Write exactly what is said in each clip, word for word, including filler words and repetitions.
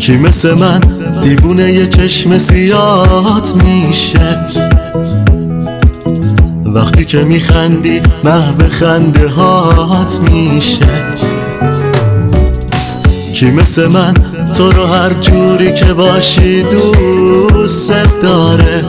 کی مثل من دیوونه یه چشم سیاهات میشه وقتی که میخندی محو خنده هات میشه؟ کی مثل من تو رو هر جوری که باشی دوست داره،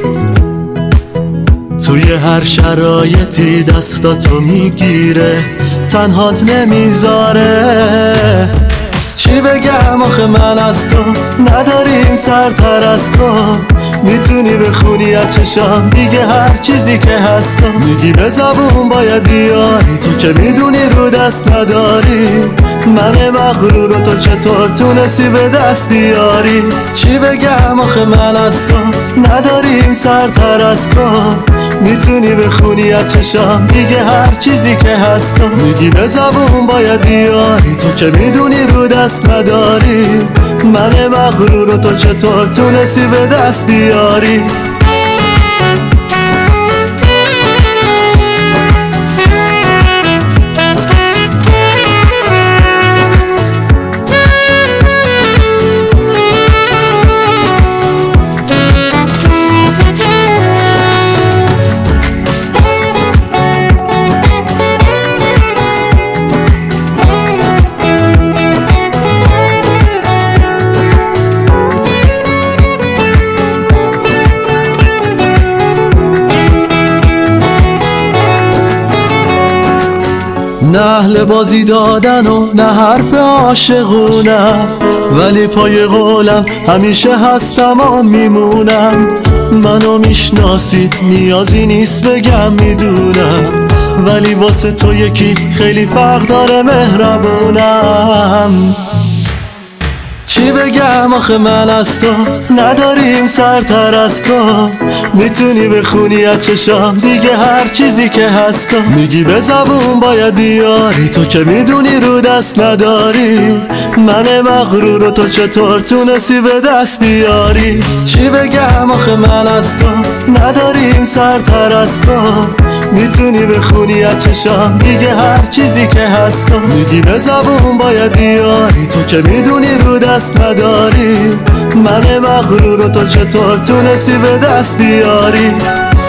توی هر شرایطی دستاتو میگیره تنهات نمیذاره؟ چی بگم آخه من از تو نداریم سرتر از تو، میتونی بخونی از چشام دیگه هر چیزی که هستم، میگی به زبون باید بیاری تو که میدونی رو دست نداری، من مغرور و تو چطور تونستی به دست بیاری؟ چی بگم آخه من از تو نداریم سرتر از تو، میتونی بخونی از چشام دیگه هر چیزی که هستم، میگی به زبون باید بیاری تو که میدونی رو دست نداری، من مغرور و تو چطور تونستی به دست بیاری؟ نه اهل بازی دادن و نه حرف عاشقونم، ولی پای قولم همیشه هستم و میمونم، منو میشناسی نیازی نیست بگم میدونم، ولی واسه تو یکی خیلی فرق داره مهربونم. چی بگم آخه من از تو نداریم سرتر از تو، میتونی بخونی از چشام دیگه هر چیزی که هستم، میگی به زبون باید بیاری تو که میدونی رو دست نداری، من مغرور و تو چطور تونستی به دست بیاری؟ چی بگم آخه من از تو نداریم سرتر از تو، میتونی بخونی از چشام دیگه هر چیزی که هستم، میگی به زبون باید بیاری تو که میدونی رو دست نداری، من مغرور و تو چطور تونستی به دست بیاری؟